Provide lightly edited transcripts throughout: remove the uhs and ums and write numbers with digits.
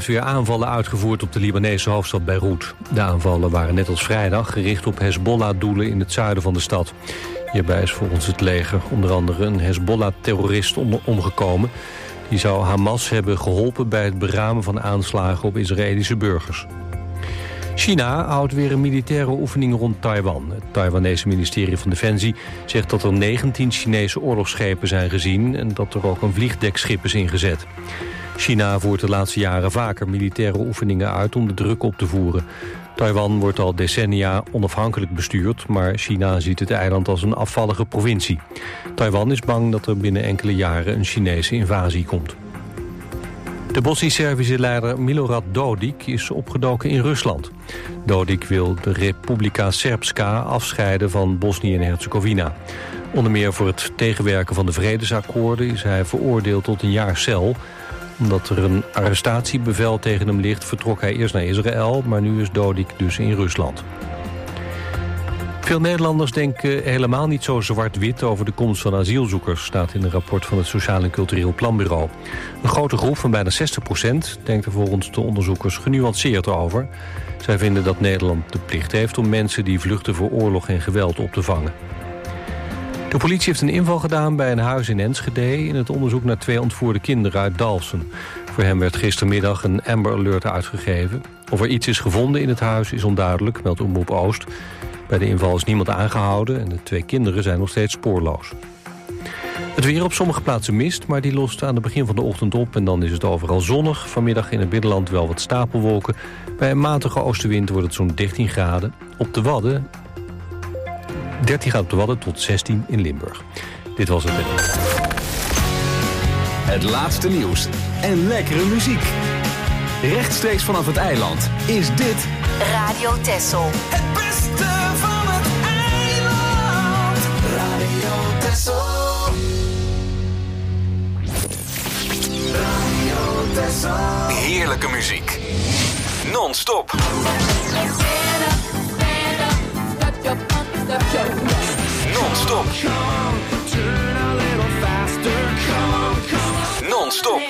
weer aanvallen uitgevoerd op de Libanese hoofdstad Beirut. De aanvallen waren net als vrijdag gericht op Hezbollah-doelen in het zuiden van de stad. Hierbij is volgens het leger onder andere een Hezbollah-terrorist omgekomen. Die zou Hamas hebben geholpen bij het beramen van aanslagen op Israëlische burgers. China houdt weer een militaire oefening rond Taiwan. Het Taiwanese ministerie van Defensie zegt dat er 19 Chinese oorlogsschepen zijn gezien en dat er ook een vliegdekschip is ingezet. China voert de laatste jaren vaker militaire oefeningen uit om de druk op te voeren. Taiwan wordt al decennia onafhankelijk bestuurd, maar China ziet het eiland als een afvallige provincie. Taiwan is bang dat er binnen enkele jaren een Chinese invasie komt. De Bosnisch-Servische leider Milorad Dodik is opgedoken in Rusland. Dodik wil de Republika Srpska afscheiden van Bosnië en Herzegovina. Onder meer voor het tegenwerken van de vredesakkoorden is hij veroordeeld tot een jaar cel. Omdat er een arrestatiebevel tegen hem ligt, vertrok hij eerst naar Israël, maar nu is Dodik dus in Rusland. Veel Nederlanders denken helemaal niet zo zwart-wit over de komst van asielzoekers, staat in een rapport van het Sociaal en Cultureel Planbureau. Een grote groep van bijna 60% denkt er volgens de onderzoekers genuanceerd over. Zij vinden dat Nederland de plicht heeft om mensen die vluchten voor oorlog en geweld op te vangen. De politie heeft een inval gedaan bij een huis in Enschede in het onderzoek naar 2 ontvoerde kinderen uit Dalfsen. Voor hem werd gistermiddag een Amber Alert uitgegeven. Of er iets is gevonden in het huis is onduidelijk, meldt Omroep Oost. Bij de inval is niemand aangehouden en de 2 kinderen zijn nog steeds spoorloos. Het weer op sommige plaatsen mist, maar die lost aan het begin van de ochtend op en dan is het overal zonnig. Vanmiddag in het binnenland wel wat stapelwolken. Bij een matige oostenwind wordt het zo'n 13 graden. Op de Wadden 13 graden op de Wadden tot 16 in Limburg. Dit was het. Het laatste nieuws en lekkere muziek. Rechtstreeks vanaf het eiland is dit Radio Texel. Het beste van het eiland. Radio Texel. Radio Texel. heerlijke muziek. Non-stop. Non-stop. Non-stop.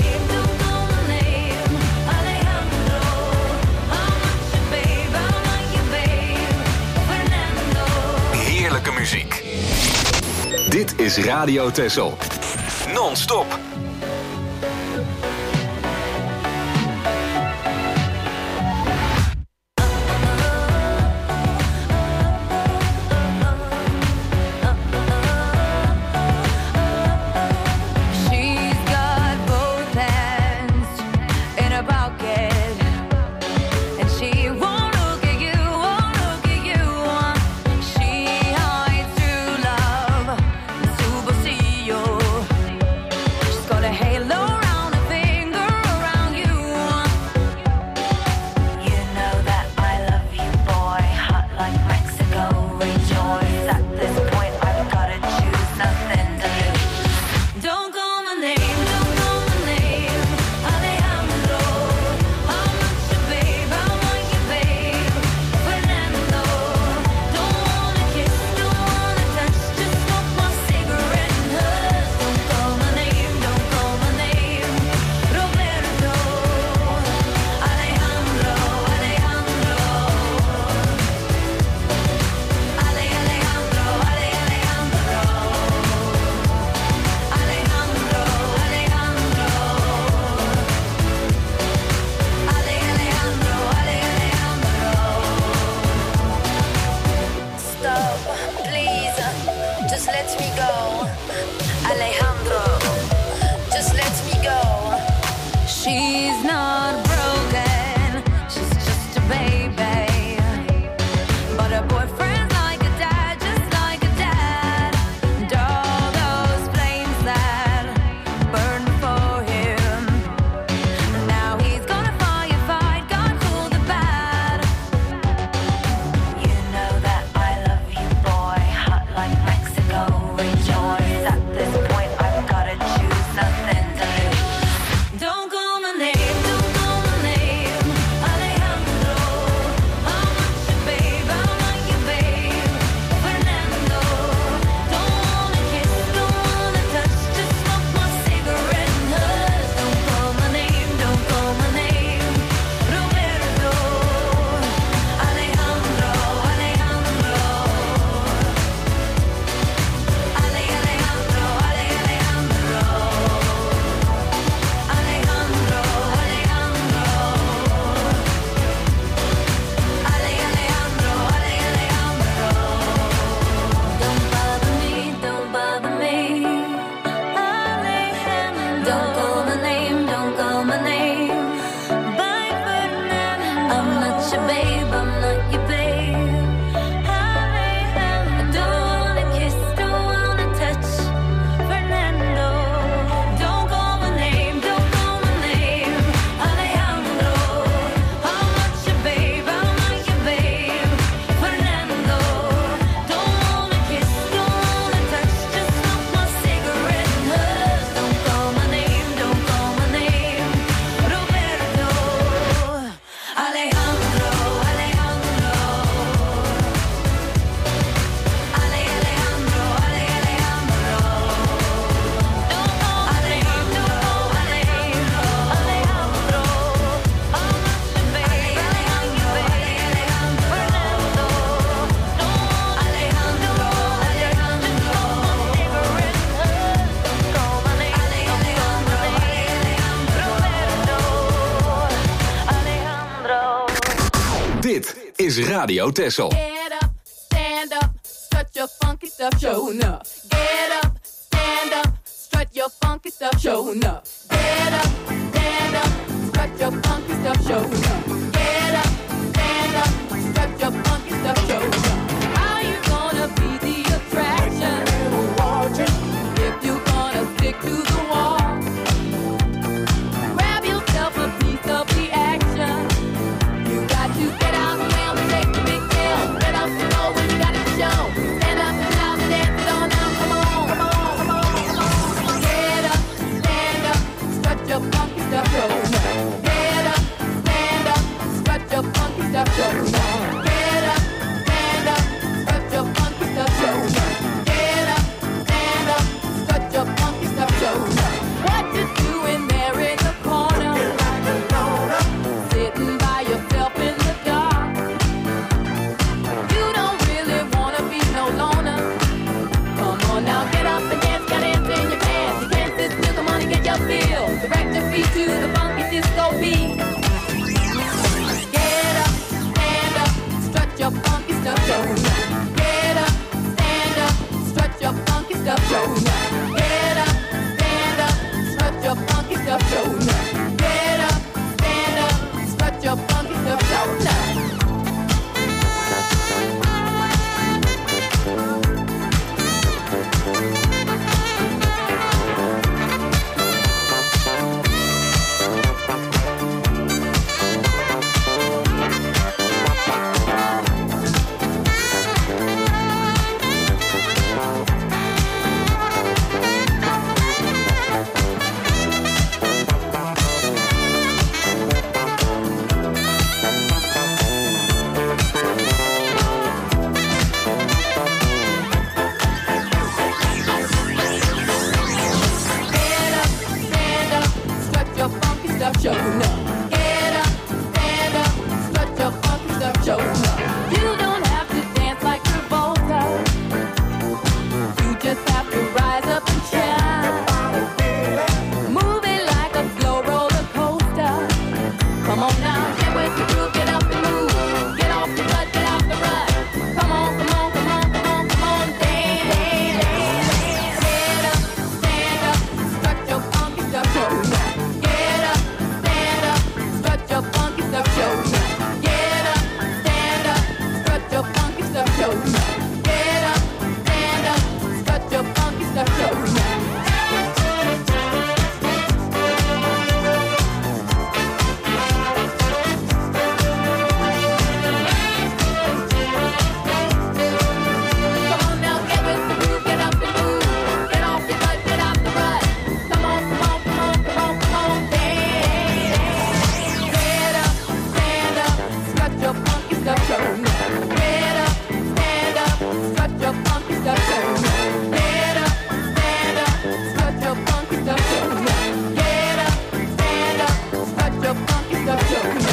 Heerlijke muziek. Dit is Radio Texel. Non-stop. Dit is Radio Texel. Get up, stand up, strut your funky stuff, show enough. Get up, stand up, strut your funky stuff, show enough. Get up, stand up, strut your funky stuff, show enough. Get up, stand up, strut your funky stuff, show enough. How you gonna be the attraction if you gonna stick to the wall? Grab yourself a piece of the action. You got to get out and take the big deal. Get up and know what you got to show. Stand up and shout and dance it on now. Come on, come on, come on, come on. Get up, stand up, strut your funky stuff, show enough. Get up, stand up, strut your funky stuff, show enough. Get up, stand up, strut your funky stuff, show enough. Get up, stand up, strut your funky stuff, show enough. What you doing there in the corner? Sitting by yourself in the dark. You don't really wanna be no loner. Come on now, get up and dance, got dance in your pants. You can't sit still, come on and get your feel. Direct your feet to the funky disco beat. Get up, stand up, strut your funky stuff, show enough. Get up, stand up, strut your funky stuff, show enough. Get up, stand up, strut your funky stuff, show enough. Get up, stand up, strut your funky stuff, show enough. Show enough. Get up, stand up, strut your funky stuff, show enough. You don't have to dance like Travolta. You just have to rise up and shine. Move it like a slow roller coaster. Come on now, get with the groove, get up and move. Get off the butt, get off the rut. Come on, come on, come on, come on, come on, dance. Get up, stand up, strut your funky stuff, show enough. Your funky stuff, show enough. Get up, stand up, strut your funky stuff, show enough. Get up, stand up, strut your funky stuff, show enough. Come on now, get with the groove, get up and move. Get off your butt, get out the rut. Come on, come on, come on, come on, come on, dance. Strut your funky stuff, show enough. Get up, stand up, strut your funky stuff, show enough. Get up, stand up, strut your funky stuff, show enough. Get up, stand up, strut your funky stuff, show enough.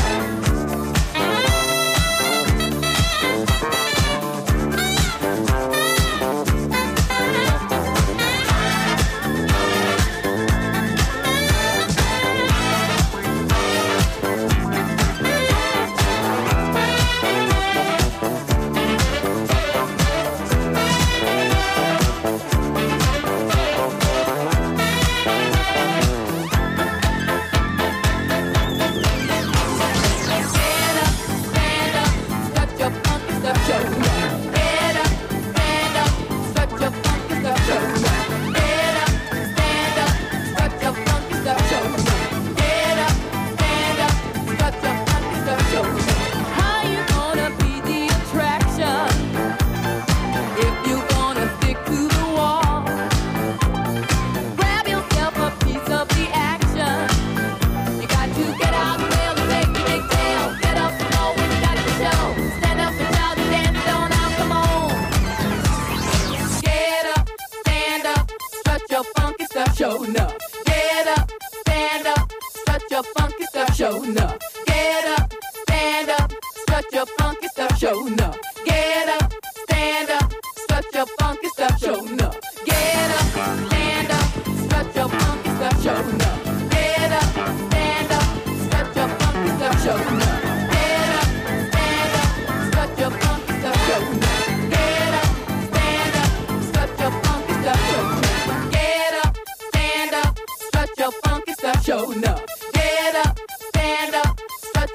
Show enough. Get up, stand up, strut your funky stuff. Show enough. Get up, stand up, strut your funky stuff. Show enough. Get up, stand up, strut your funky stuff. Show enough. Get up, stand up, strut your funky stuff. Show enough. Get up, stand up, strut your funky stuff. Show enough. Get up, stand up,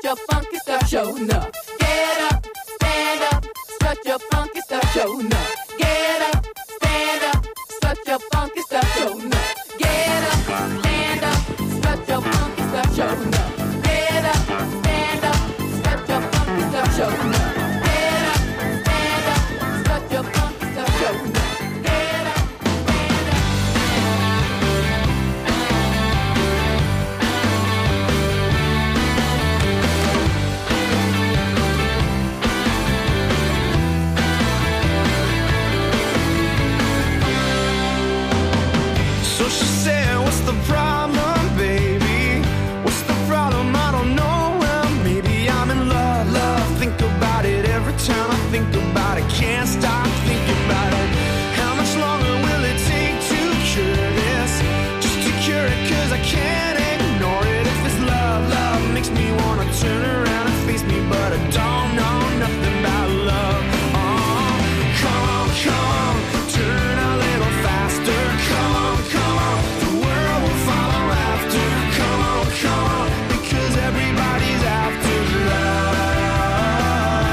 your funky stuff, show enough. Get up, stand up, strut your funky stuff, show enough. Get up, stand up, strut your funky stuff, show enough. Get up, stand up, strut your funky stuff, show enough. Get up, stand up, strut your funky stuff, show enough. Get up, stand up, strut your funky stuff, show enough. Get up, stand up. So she said, what's the problem, baby? What's the problem? I don't know. Well, maybe I'm in love, love. Think about it every time I think about it. Can't stop thinking about it. How much longer will it take to cure this? Just to cure it, cause I can't ignore it. If it's love, love makes me wanna turn around and face me, but I don't know nothing about love. Oh, come on, turn a little faster. Come on, the world will follow after. Come on, because everybody's after love.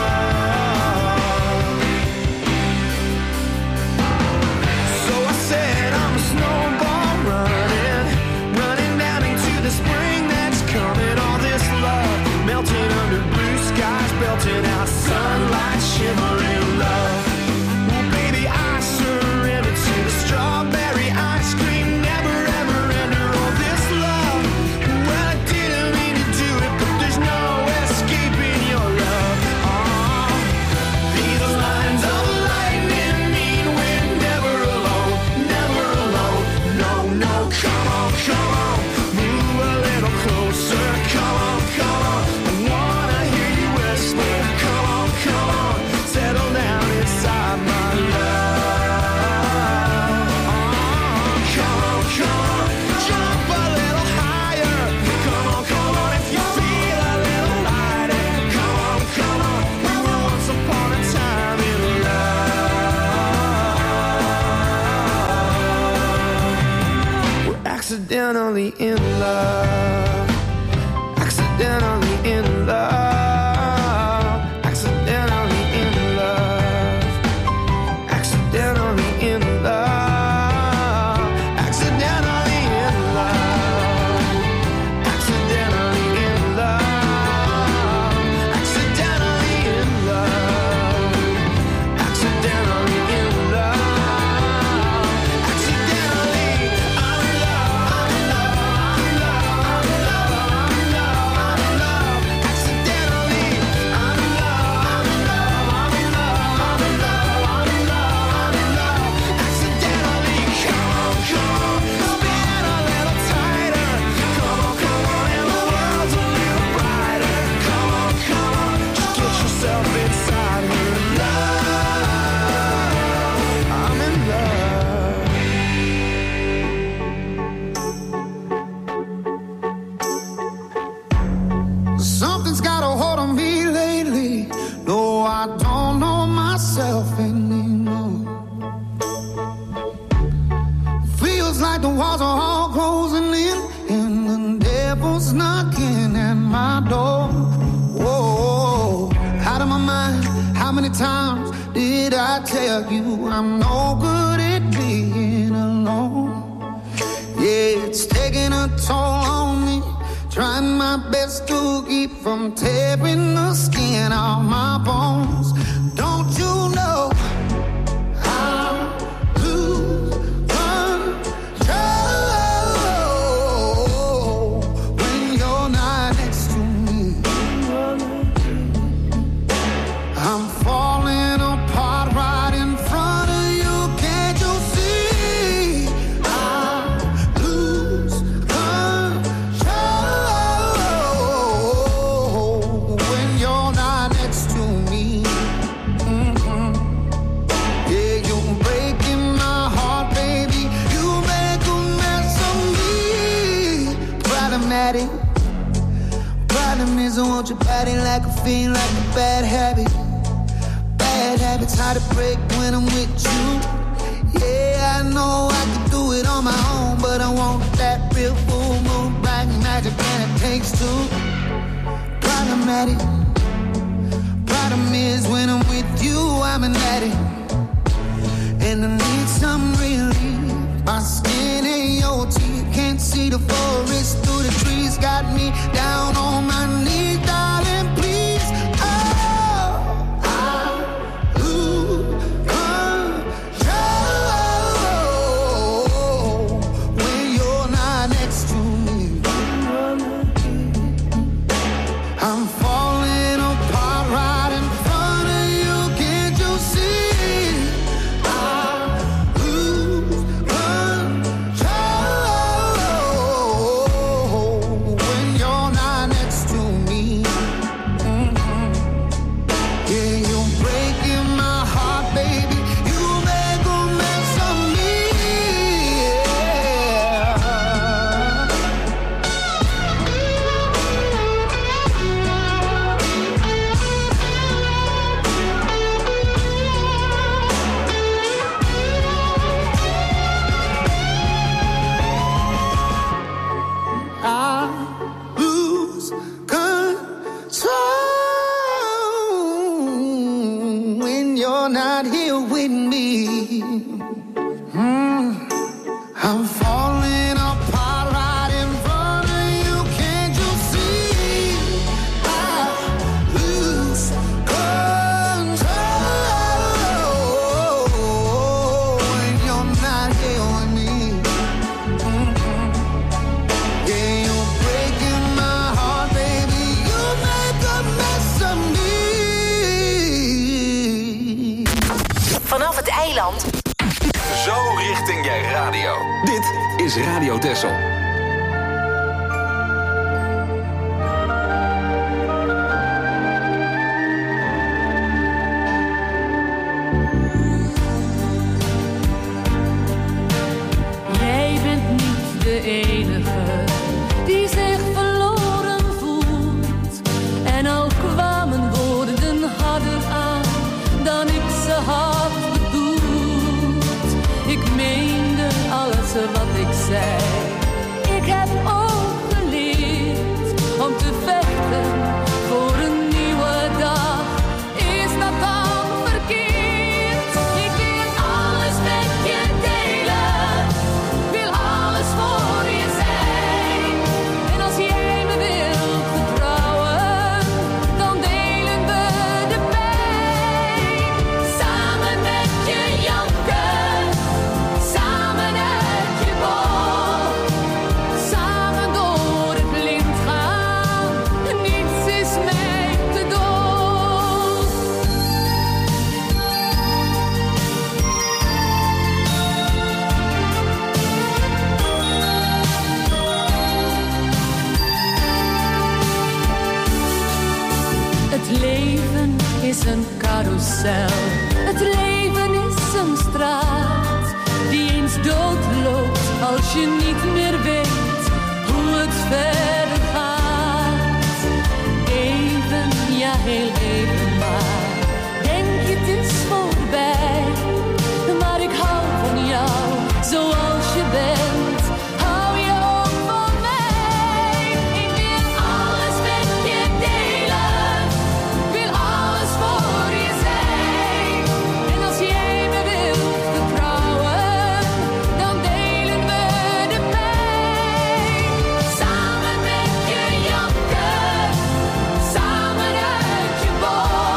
So I said I'm a snowball running down into the spring that's coming. All this love melting under blue skies, belting out sunlight, shimmering love. Well, baby, I surrender to the strawberry ice cream, never ever enter all this love. Well, I didn't mean to do it, but there's no escaping your love. Oh, these lines of lightning mean we're never alone, never alone. No, come on, move a little closer. Come on, I wanna hear you whisper. Come on, settle down inside my love. Come on, jump a little higher. Come on, if you feel a little lighter. Come on, we were once upon a time in love. We're accidentally in love. Accidentally in love. Accidentally in love. Accidentally in love. Accidentally in love. Accidentally in love. Accidentally in love. Accidentally in love. Accidentally, I'm in love. Accidentally, I'm in love. Accidentally, come on, spin a little tighter. Come on, and the world's a little brighter. Come on, just get yourself inside her love. I'm in love. Something's got a hold on me lately. No, I don't know myself anymore. Feels like the walls are all closing in, and the devil's knocking at my door. Whoa, out of my mind. How many times did I tell you I'm no good at being alone? Yeah, it's taking a toll on me. Trying my best to keep from tearing the skin off my bones. Don't you know I lose control when you're not next to me? I'm falling apart right in front of you. Can't you see? I lose control when you're not next to me. Yeah, you're breaking my heart, baby. You make a mess of me. Problematic. Problem is I want your body like a fiend, like a bad habit. Bad habits hard to break when I'm with you. Yeah, I know I can do it on my own, but I want that real full moon, black magic, and it takes two. at it. Problem is when I'm with you, I'm an addict. And I need some relief. My skin ain't your teeth. Can't see the forest through the trees. Got me down on my knees, darling, please. Oh, I lose control when you're not next to me. I'm falling apart right in front of you. Can't you see? I lose control when you're not next to me. Yeah, you're breaking my heart, baby. You make a mess of me. I lose control when you're not here with me. I'm falling apart right in front of you. Can't you see? I lose control when you're not here with me. Yeah, you're breaking my heart, baby. You make a mess of me. Vanaf het eiland. Zo richting jij radio. Dit is Radio Texel. Jij bent niet de enige die zich verloren voelt. En al kwamen woorden harder aan dan ik ze had bedoeld. Ik meende alles wat ik zei. Ik heb ook geleerd om te vechten voor een nieuwe dag. Is dat dan verkeerd? Ik wil alles met je delen. Wil alles voor je zijn. En als jij me wilt vertrouwen, dan delen we de pijn. Samen met je janken, samen uit je bol. Samen door het blind gaan, niets is mij te dol. Het leven is een carousel. Het leven is een straat die eens doodloopt als je niet meer weet hoe het verder gaat. Even, ja heel even maar. Denk je het is voorbij, maar ik hou van jou zoals je bent. Hou je ook van mij? Ik wil alles met je delen. Wil alles voor je zijn. En als jij me wilt vertrouwen, dan delen we de pijn. Samen met je janken, samen uit je bol.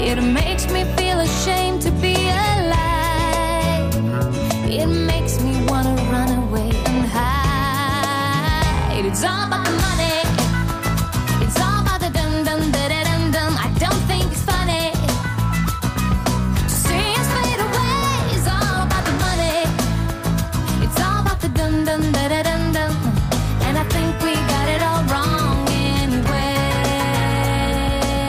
It makes me feel ashamed to be alive. It makes me wanna run away and hide. It's all about the money. It's all about the dum dum da da dum dum. I don't think it's funny to see us fade away. It's all about the money. It's all about the dum dum da da dum dum. And I think we got it all wrong anyway.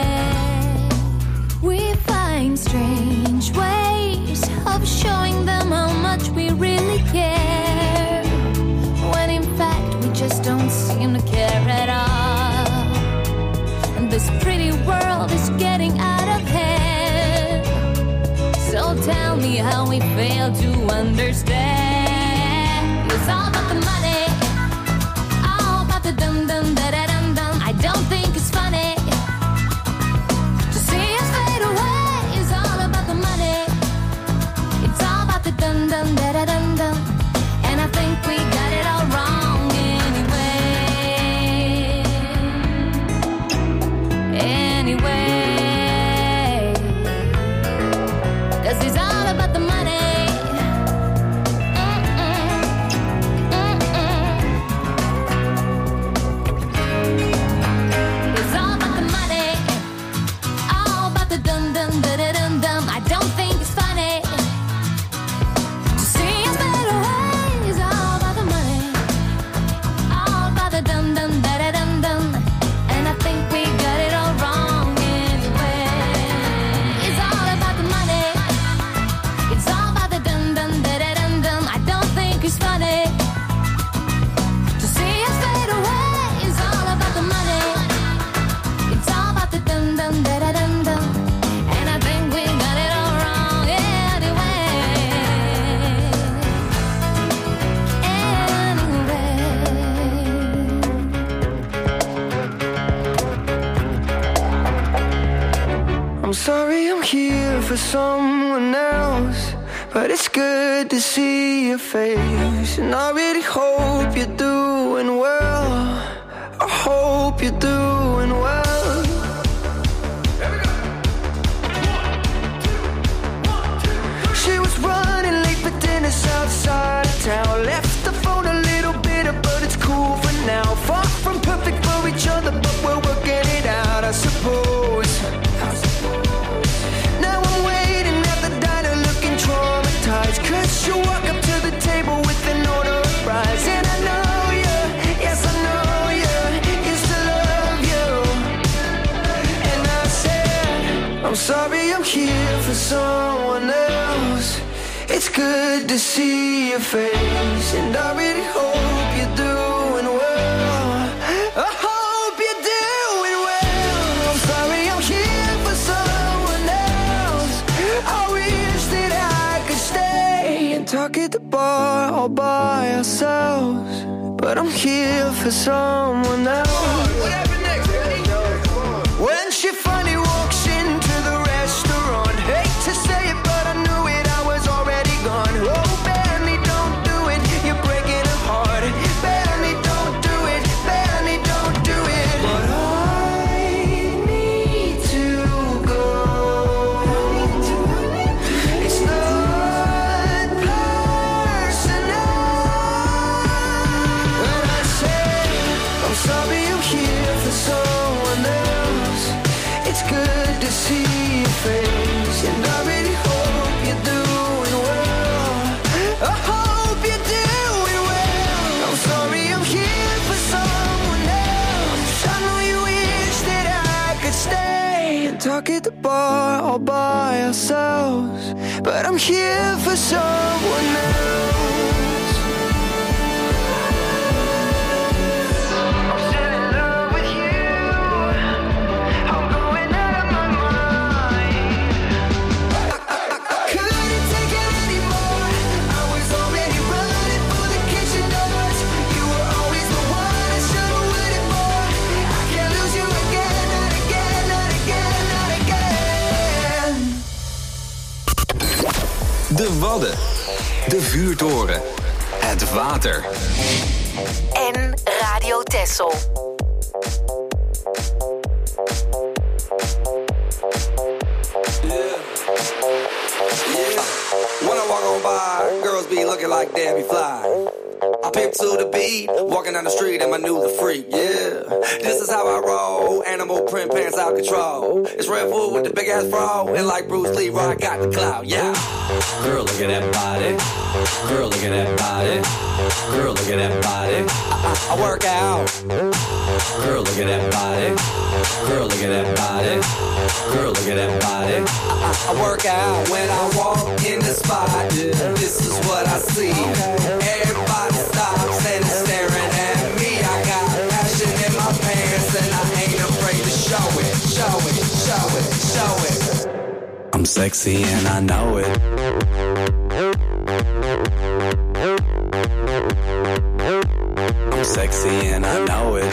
We find strange ways of showing them how much we really care, when in fact we just don't seem to care at all. And this pretty world is getting out of hand. So tell me how we fail to understand. It's all about the money, all about the dum dum da da dum dum. I don't think it's funny to see us fade away. It's all about the money. It's all about the dum dum da da dum dum. And I think we got it all wrong anyway. Anyway, 'cause it's all about the money. It's all about the money, all about the dum dum da da dum dum. I don't think it's funny to see us fade away. It's all about the money, all about the dum dum da da dum dum. And I think we got it all wrong anyway. It's all about the money. It's all about the dum dum da da dum dum. I don't think it's funny to see us fade away. It's all about the money. It's all about the dum dum da da dum dum. And I think we got it all wrong anyway. I'm sorry I'm here for someone else, but it's good to see your face. And I really hope you're doing well. I hope you're doing well. She was running late for dinner outside of town. Left the phone a little bitter, but it's cool for now. Far from perfect for each other, but we're working it out, I suppose. Now I'm waiting at the diner looking traumatized, 'cause you walk up to the table with an order of fries. And I know you, yes I know you, used to love you. And I said, I'm sorry I'm here for someone else. It's good to see your face, and I really hope you're doing well. I hope you're doing well. I'm sorry I'm here for someone else. I wish that I could stay and talk at the bar all by ourselves, but I'm here for someone else. What happened next? When she finally walks into the restaurant, hate to say it, but I knew it, I was already gone. Oh, Benny, don't do it, you're breaking her heart. Benny, don't do it, Benny, don't do it. But I need to go. It's not personal. When I say I'm sorry I'm here for someone else, it's good to see your face, and I really hope you're doing well. I hope you're doing well. I'm sorry I'm here for someone else. I know you wish that I could stay and talk at the bar all by ourselves, but I'm here for someone else. I'm still in love with you. I'm going out of my mind. Couldn't take it anymore. I was already running for the kitchen doors. You were always the one I should have waited for. I can't lose you again, not again, not again, not again. De Wadden. De Vuurtoren. Het water. En Radio Texel. When I walk on by, girls be looking like Debbie Fly. I pimp to the beat, walking down the street and my new the freak, yeah. This is how I roll, animal print pants out control. It's Red Bull with the big ass bro, and like Bruce Lee, I got the clout, yeah. Girl, look at that body. Girl, look at that body. Girl, look at that body. I work out. Girl, look at that body. Girl, look at that body. Girl, look at that body. I work out when I walk in the spot. This is what I see. Everybody stops and is staring at me. I got passion in my pants and I ain't afraid to show it, show it, show it, show it. I'm sexy and I know it. I'm sexy and I know it.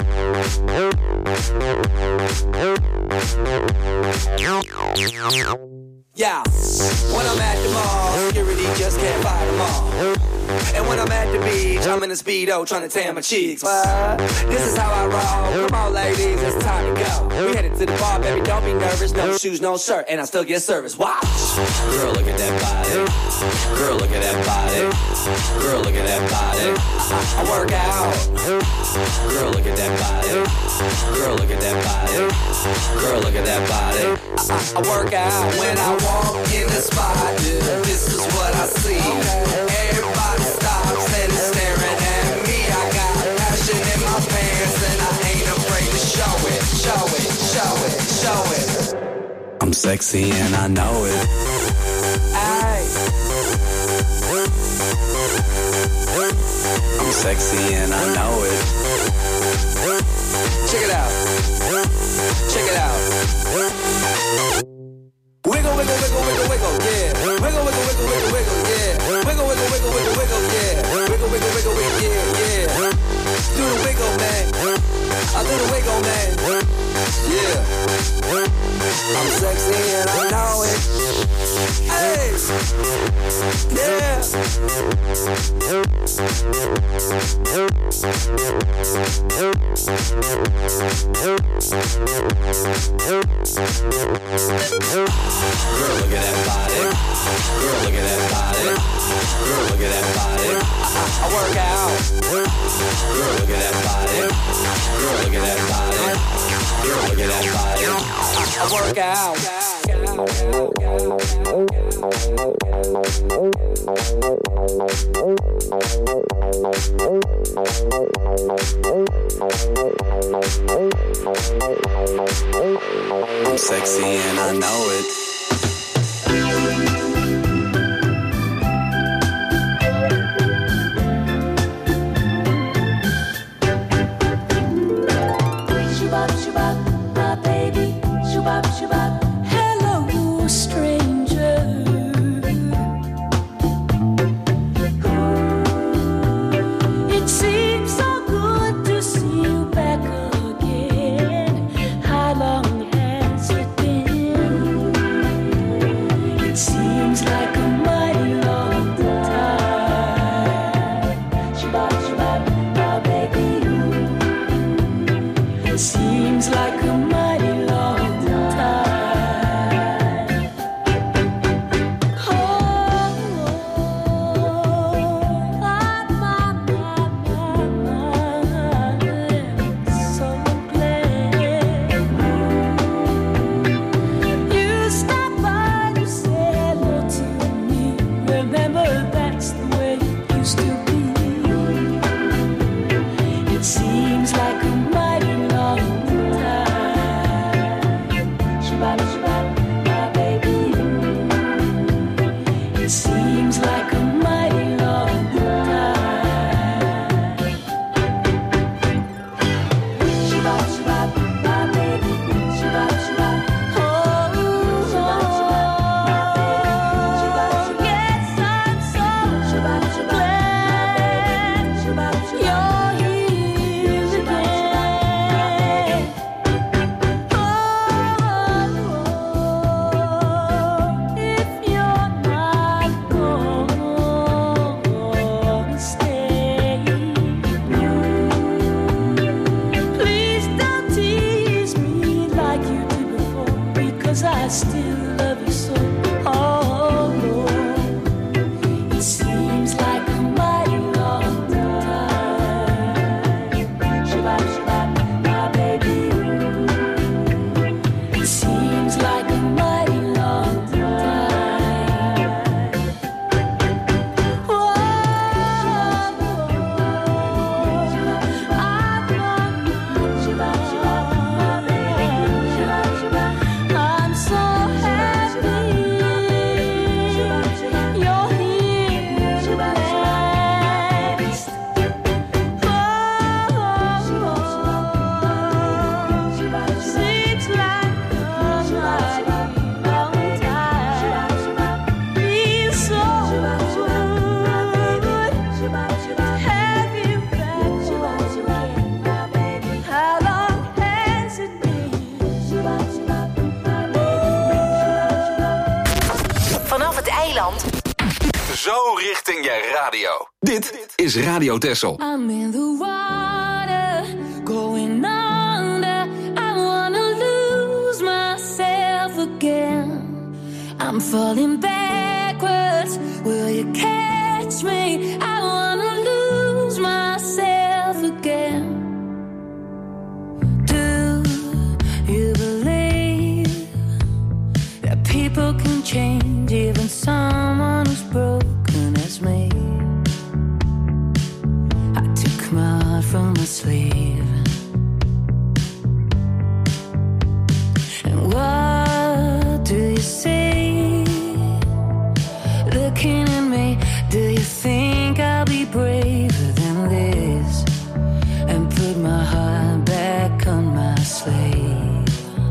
Yeah, when I'm at the mall, security just can't fight them all. And when I'm at the beach, I'm in a Speedo trying to tan my cheeks. But this is how I roll. Come on, ladies, it's time to go. We headed to the bar, baby, don't be nervous. No shoes, no shirt, and I still get service. Watch. Girl, look at that body. Girl, look at that body. Girl, look at that body. I work out. Girl, look at that body. Girl, look at that body. Girl, look at that body. I work out when I walk in the spot. This is what I see. Everybody stops and is staring at me. I got passion in my pants and I ain't afraid to show it, show it, show it, show it. I'm sexy and I know it. Aye. I'm sexy and I know it. Check it out. Check it out. Wiggle, wiggle, wiggle, wiggle, wiggle, yeah. Wiggle, wiggle, wiggle, wiggle, wiggle, yeah. Wiggle, wiggle, wiggle, wiggle, wiggle, yeah. Wiggle, wiggle, wiggle, wiggle, yeah, yeah. Do the wiggle, man. I do the wiggle, man. Yeah. I'm sexy and I know it. Hey. Yeah. Girl, look at that body. Girl, look at that body. Girl, look at that body. I work out. Girl, look at that body. Girl, look at that body. Girl, look at that body. I work out. I'm sexy and I know it. Shubop, shubop, my baby. Shubop, shubop. Hello, stranger. It seems so good to see you back again. How long has it been? Zo richting je radio. Dit is Radio Texel. I'm in the water, going under. I wanna lose myself again. I'm falling backwards. Will you catch me? I wanna lose myself again. Do you believe that people can change, even someone who's broken as me? I took my heart from my sleeve. And what do you see? Looking at me, do you think I'll be braver than this? And put my heart back on my sleeve.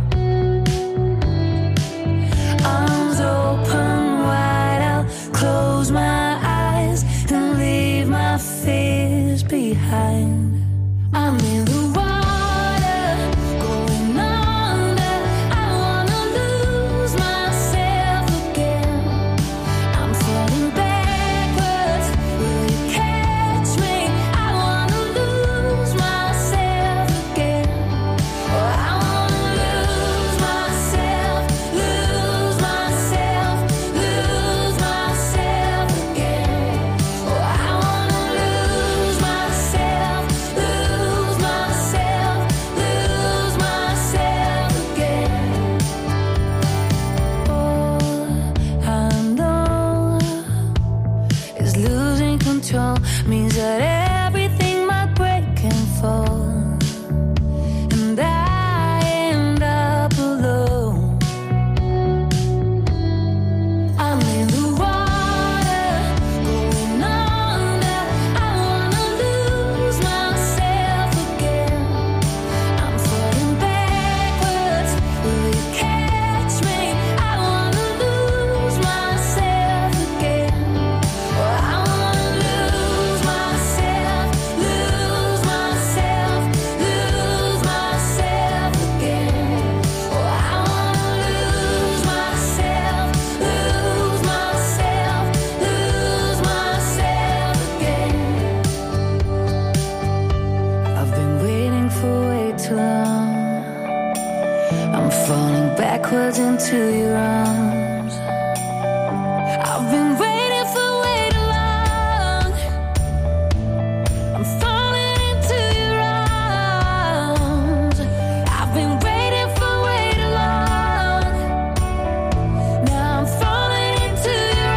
Arms open wide, I'll close my eyes and leave my fears behind. I'm in the water, going under. I wanna lose myself again. I'm falling backwards. Will you catch me? I wanna lose myself again. Oh, I wanna lose myself, lose myself, lose myself again. Oh, I wanna lose myself, lose myself, lose myself again. All I know is losing control means that everything might break and fall, and I end up alone. I'm in the water, going under. I wanna lose myself again. I'm falling backwards. Will you catch me? I wanna lose myself again. Oh, I wanna lose myself, lose myself, lose myself again. Oh, I wanna lose myself, lose myself, lose myself again. I've been waiting for way too long. I'm falling backwards into your arms. I've been waiting for way too long. I'm falling into your arms. I've been waiting for way too long. Now I'm falling into your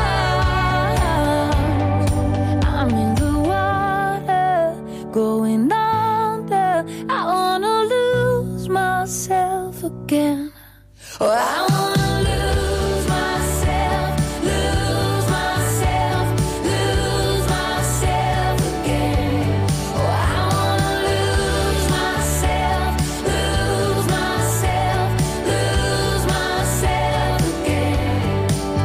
arms. I'm in the water, going under. I wanna lose myself again. Oh, I wanna lose myself, lose myself, lose myself again. Oh, I wanna lose myself, lose myself, lose myself again.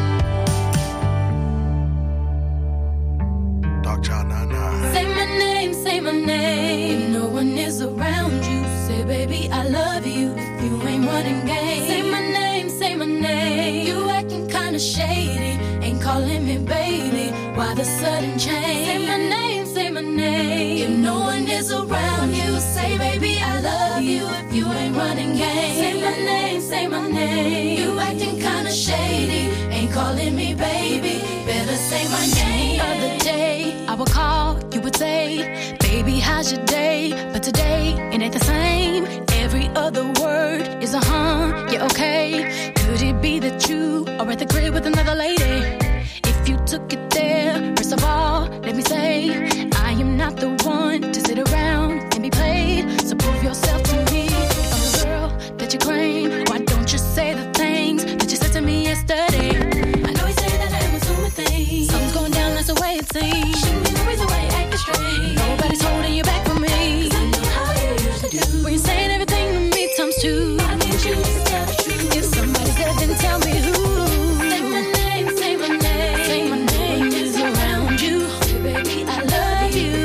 Dark Child 99. Say my name, say my name. If no one is around you, say, baby, I love you. If you ain't running game, say my name, say my name. You acting kinda shady, ain't calling me baby. Why the sudden change? Say my name, say my name. If no one is around you, say baby I love you. If you ain't running game, say my name, say my name. You acting kinda shady, ain't calling me baby. Better say my name. The other day I would call, you would say, baby how's your day? But today it ain't the same. Every other word is a yeah okay. Could it be that you are at the crib with another lady? If you took it there, first of all, let me say, I am not the one to sit around and be played. So prove yourself to me. If I'm the girl that you claim, why don't you say the things that you said to me yesterday? I know you say that I'm assuming things. Something's going down, that's the way it seems. Shouldn't be the reason why you're acting strange. Nobody's holding you back from me. 'Cause I know how you usually do. When you're saying everything to me times two. Why can't you just tell the truth? If somebody's dead, then tell me who. Say my name, say my name. Say my name is around you. Say, baby, I love you.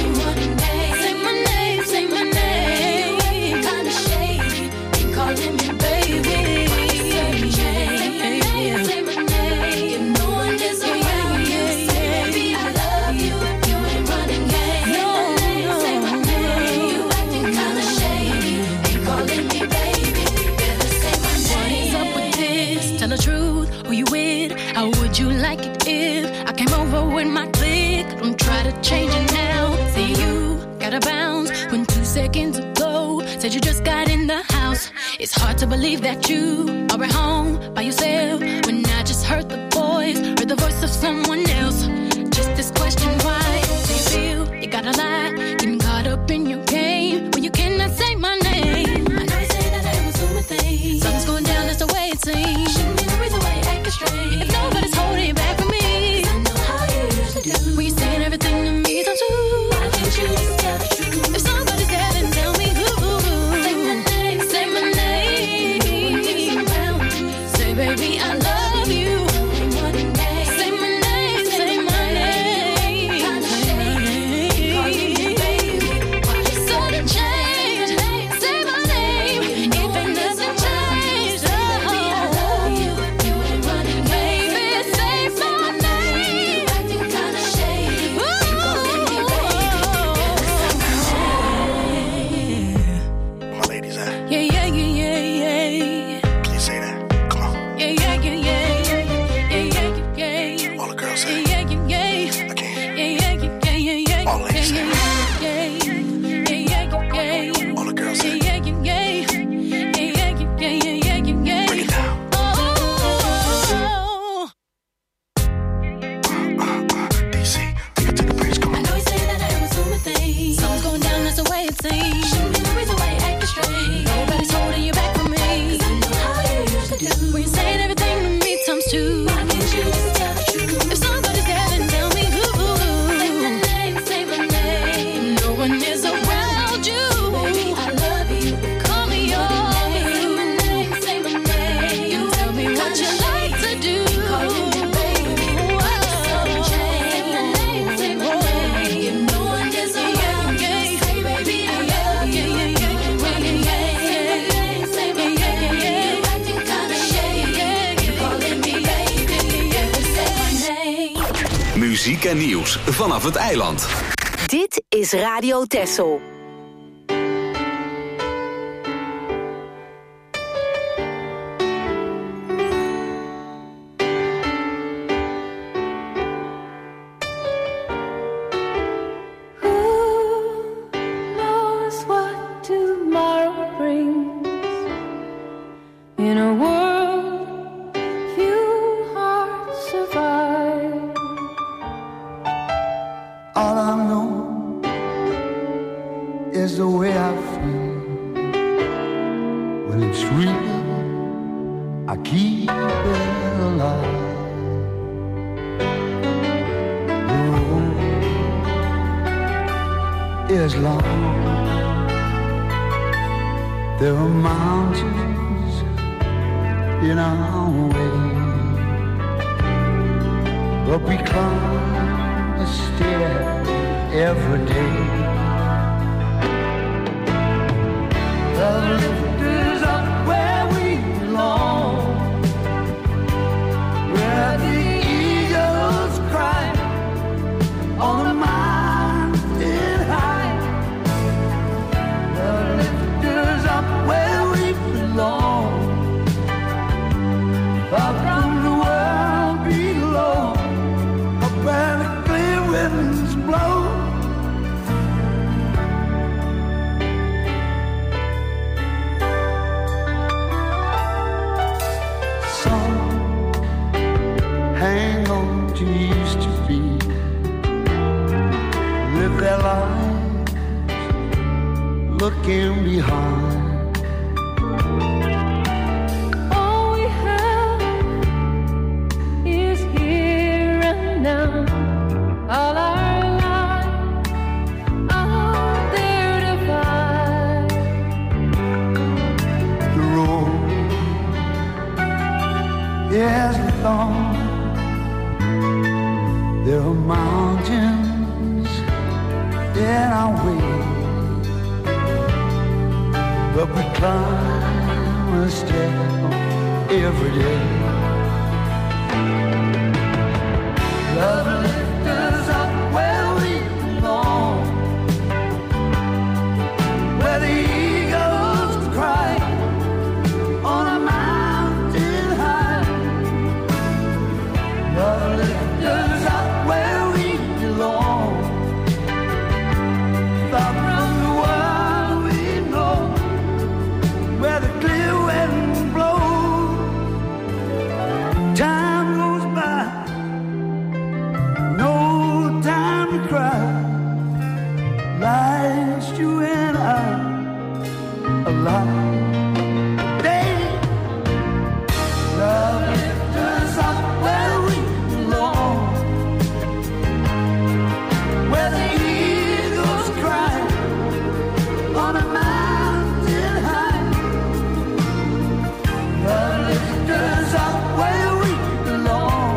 Say my name, say my name. Kinda shady, ain't calling me baby. Say my name, say my name. If no one is around you, say baby, I love you. If you ain't running game, say my name. You acting kinda shady, ain't calling me baby. Better say my name. What's up with this? Tell the truth, who you with? How would you like it if I came over with my clique? Don't try to change it now. See you gotta bounce when 2 seconds ago said you just got in the house. It's hard to believe that you are at home by yourself when I just heard the voice of someone else. Just this question, why do you feel you gotta lie? Getting caught up in your game when you cannot say my name. I know you say that I'm assuming things. Something's going down, that's the way it seems. Shouldn't be the reason why you're acting strange. If nobody's holding you back from me, 'cause I know how you usually do. When you're saying everything to me times two. Why can't you just tell the truth? If somebody's dead, then tell me who. Say my name, say my name. Say baby I love you. Say my name, say my name. Sudden change, say my name. If ain't nothing changed, oh, I love you. You ain't running, baby. Say my name. Acting kinda shady. My ladies, Yeah, yeah, yeah, yeah, yeah. can you say that? Come on. Yeah, yeah, yeah, yeah, yeah, yeah, yeah, yeah. All the girls say Yeah, yeah, yeah. I can't. Yeah, yeah, yeah, yeah, yeah. All ladies say Yeah, yeah, yeah, yeah. All the girls say Yeah, yeah, yeah. Yeah, yeah, yeah, yeah, yeah. break it down. Oh. DC, take it to the bridge, come I on. know you say that I'm assuming things. Something's going down, that's the way it seems. Shouldn't be the reason why you're acting strange. Nobody's holding you back from me. 'Cause I know how you usually do. When you're saying everything to me times two. Why can't you just tell the truth? If somebody's dead, then tell me who. Say my name, say my name. No one is around you. Baby, I love you. Call me yours. Say my name, say my name. You tell me what you like to do. Calling me baby. Sudden change. Say my name, say my name. If no one is around you, say baby, I love you. Running game. Say my name, say my name. You acting kinda shady. You calling me baby. Better say my name. Muziek en nieuws vanaf het eiland. Dit is Radio Texel. knows what tomorrow brings. In a world few hearts survive. All I know is the way I feel. When it's real, I keep it alive. The road is long. There are mountains in our way, but we climb a stair every day. The lift is up where we belong, where the eagles cry to used to be. Live their lives looking behind. All we have is here and now. All our lives are there to find. The road is long. There are mountains in our way, but we climb a step every day. Love lifts us up where we belong, where the eagles cry on a mountain high. Love lifts us up where we belong, far from the world we know, where the clear winds blow. Time goes by, no time to cry. Life's you and I alive. Day, love lifts us up where we belong, where the eagles cry on a mountain high. Love lifts us up where we belong,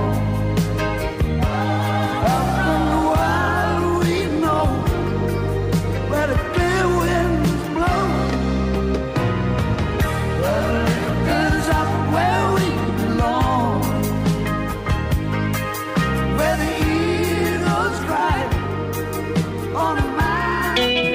up from the world we know, where the clear winds blow. Love lifts us up where we belong, where the eagles cry on a mountain.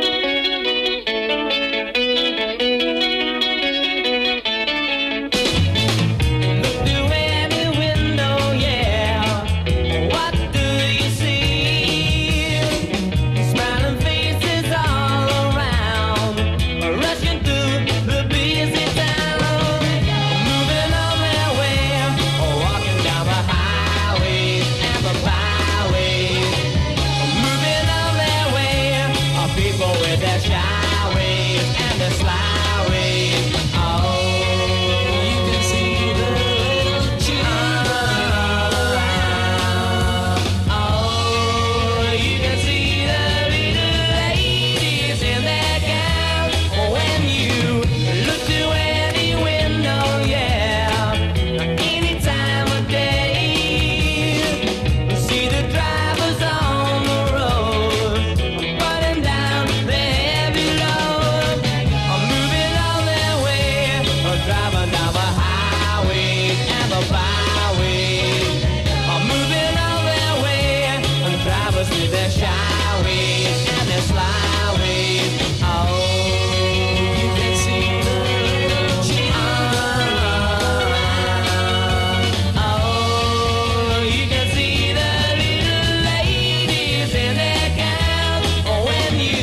Look through any window, yeah. What do you see? Smiling faces all around, rushing through the busy town, moving on their way, walking down the highways and the byways, moving on their way. People with their shy ways and their sly ways. Oh, you can see the little children all around. Oh, you can see the little ladies in their gowns. When you look through any window, yeah, any time of day, see the drivers on the road, putting down their heavy load, moving on their way, driving down the highways and the byways, moving on their way, drivers with their shy ways and their sly ways. Oh, you can see the little children all around. Oh, you can see the little ladies in their gowns. When you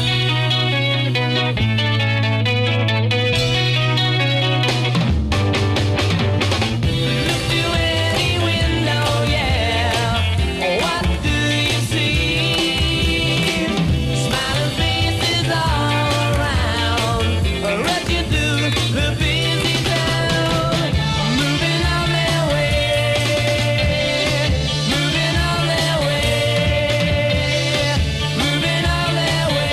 look through any window, yeah, what do you see? Smiling faces all around, rushing through the busy town, moving on their way, moving on their way, moving on their way.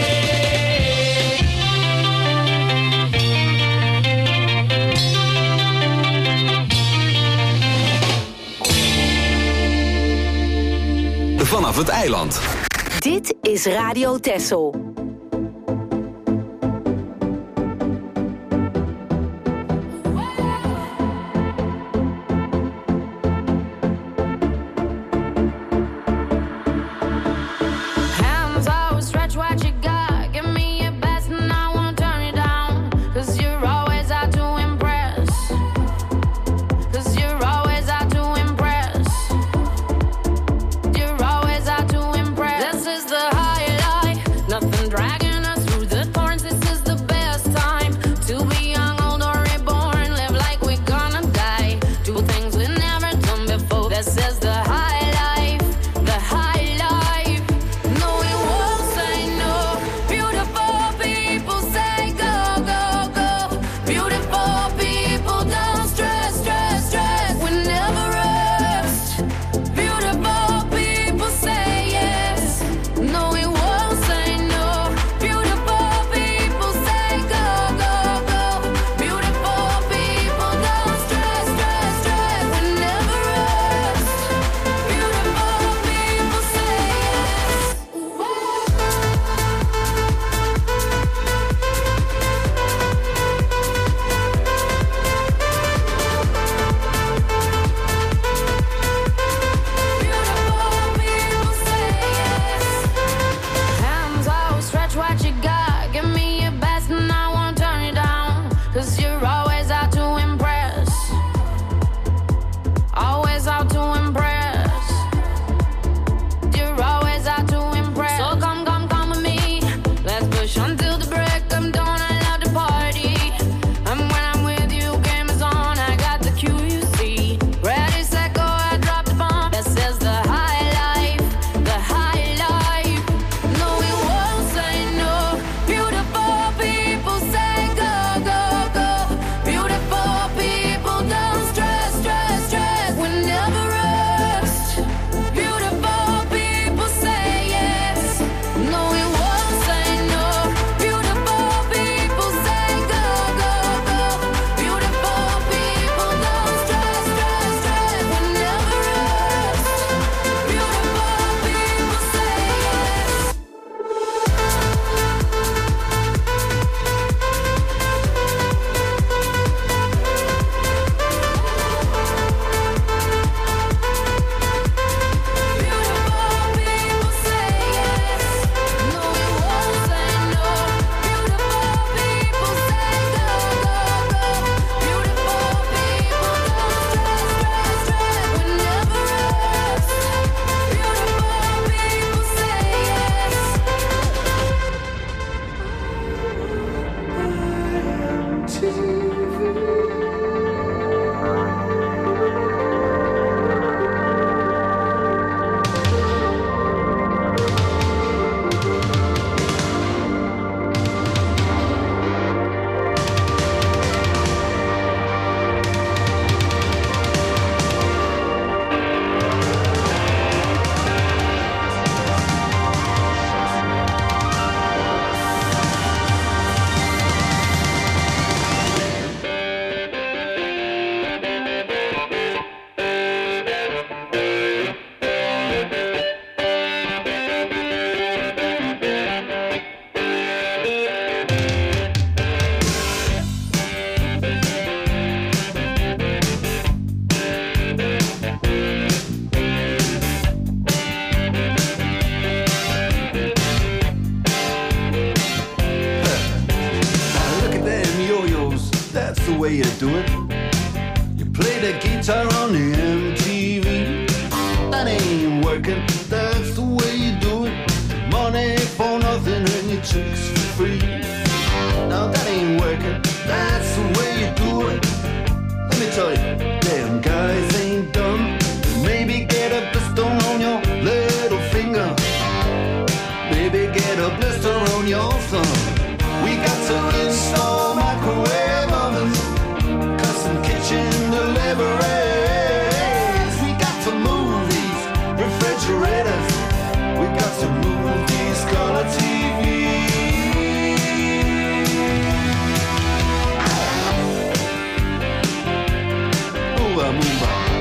Vanaf het eiland. Dit is Radio Texel. Hands always stretch what you got. Give me your best and I won't turn you down. 'Cause you're always out to impress. 'Cause you're always out to impress. You're always out to impress. This is the high life. Nothing dry. do it. You play the guitar on the MTV. That ain't working, that's the way you do it. Money for nothing and your chicks for free. Now that ain't working, that's the way you do it. Let me tell you, damn guys ain't dumb. Maybe get a blister on your little finger. Maybe get a blister on your thumb. We got to install microwave ovens, custom kitchen deliveries. We got to move these refrigerators. We got to move these color TVs. Move, move.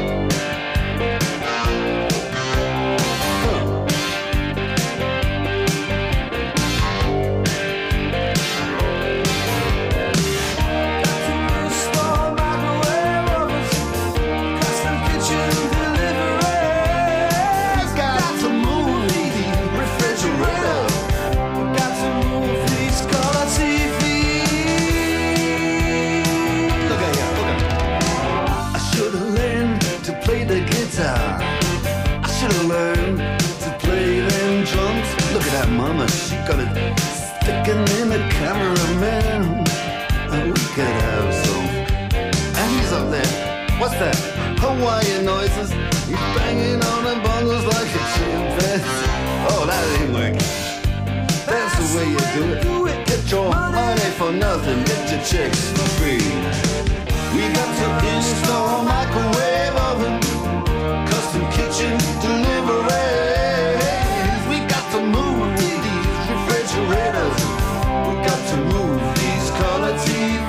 I should've learned to play them drums. Look at that mama, she got it sticking in the cameraman. And we could have some. And he's up there, what's that? Hawaiian noises. He's banging on the bongos like a chimpanzee. Oh, that ain't working. That's the way you do it. Get your money for nothing, get your chicks for free. We got to install microwave oven, custom kitchen deliveries. We got to move these refrigerators. We got to move these color TVs.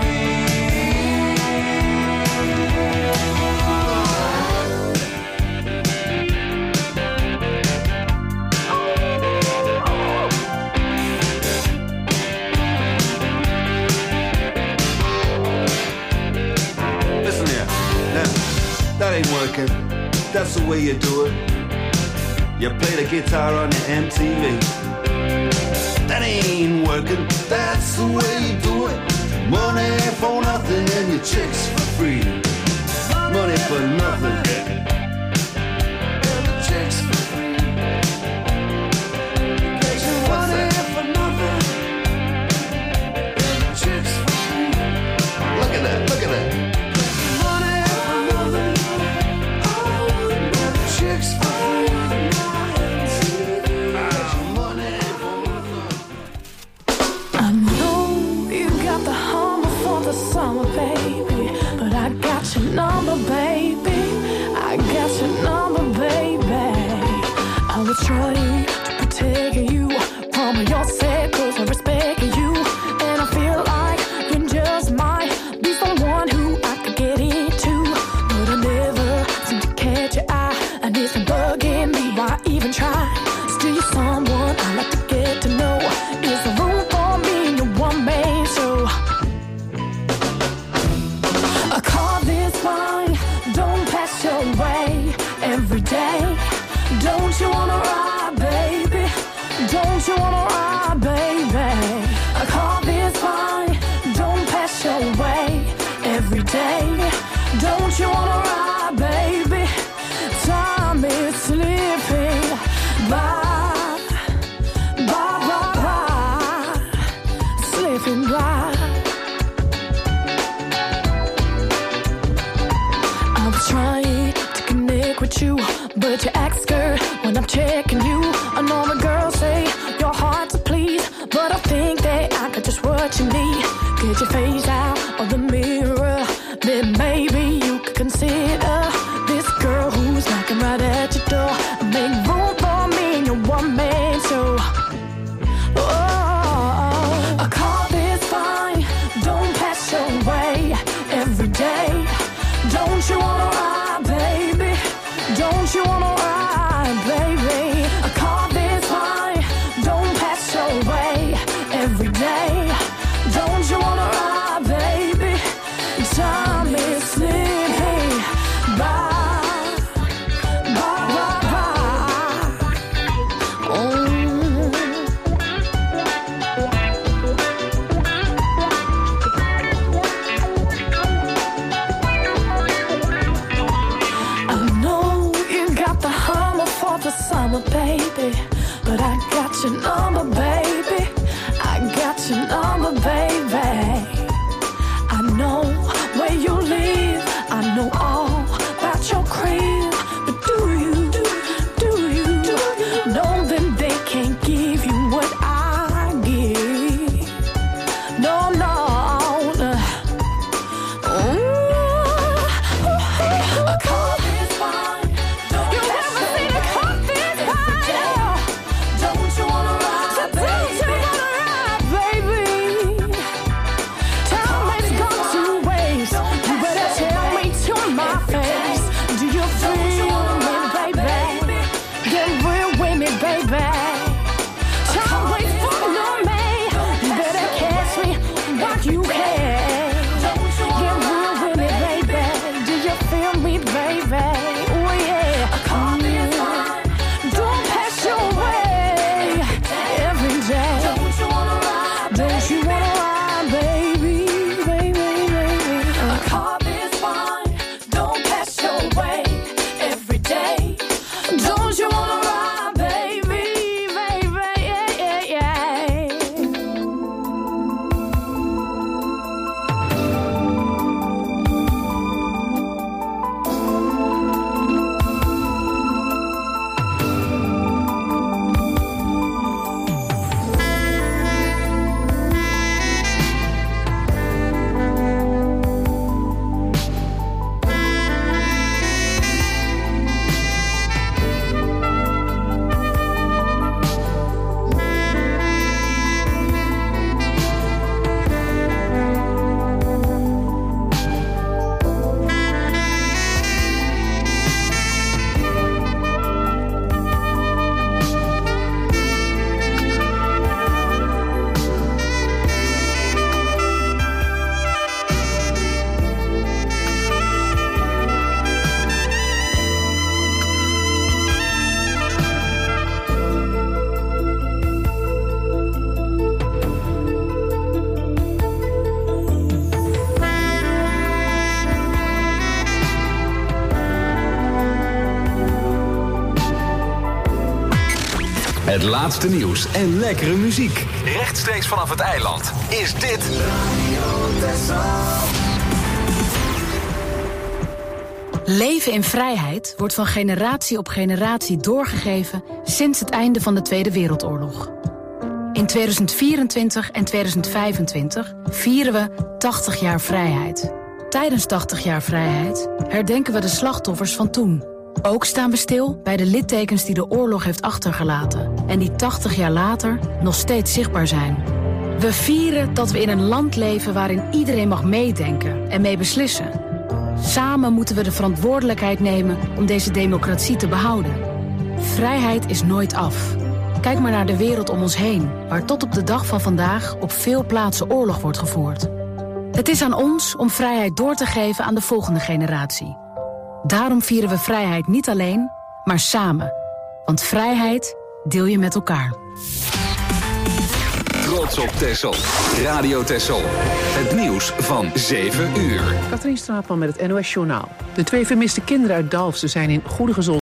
Listen here, now, that ain't working. That's the way you do it. You play the guitar on the MTV. That ain't working. That's the way you do it. Money for nothing and your chicks for free. Money for nothing and your chicks for free. What's that? For nothing and your chicks for free. Look at that, look at that. Summer, baby, but I got your number, baby. I got your number, baby. I will try to protect you from yourself, 'cause I respect you, and I feel like you just might be someone who I could get into, but I never seem to catch your eye, and it's bugging me. Why even try? Still, you're someone I like to get to know. Is there room for me in your one man show? A car this fine, don't pass your way every day. Don't you wanna ride, baby? Don't you wanna ride, baby? A car this fine, don't pass your way every day. Don't you wanna ride, baby? Time is slipping by, slipping by. Trying to connect with you, but you act scared when I'm checking you. I know the girls say your heart's a please, but I think that I could just what you need. Get your face out of the mirror, then maybe you could consider this girl who's knocking right at your door. Make room for me in your one man show. Oh, a car this fine, don't pass your way every day. Don't you wanna ride, baby? Don't you wanna ride, baby? A car this fine, don't pass your way every day. Don't you wanna ride, baby? Time is slipping by. Het laatste nieuws en lekkere muziek. Rechtstreeks vanaf het eiland is dit Leven in vrijheid wordt van generatie op generatie doorgegeven sinds het einde van de Tweede Wereldoorlog. In 2024 en 2025 vieren we 80 jaar vrijheid. Tijdens 80 jaar vrijheid herdenken we de slachtoffers van toen. Ook staan we stil bij de littekens die de oorlog heeft achtergelaten en die 80 jaar later nog steeds zichtbaar zijn. We vieren dat we in een land leven waarin iedereen mag meedenken en mee beslissen. Samen moeten we de verantwoordelijkheid nemen om deze democratie te behouden. Vrijheid is nooit af. Kijk maar naar de wereld om ons heen, waar tot op de dag van vandaag op veel plaatsen oorlog wordt gevoerd. Het is aan ons om vrijheid door te geven aan de volgende generatie. Daarom vieren we vrijheid niet alleen, maar samen. Want vrijheid deel je met elkaar. Trots op Texel. Radio Texel. Het nieuws van 7 uur. Katrien Straatman met het NOS Journaal. De 2 vermiste kinderen uit Dalfsen zijn in goede gezondheid.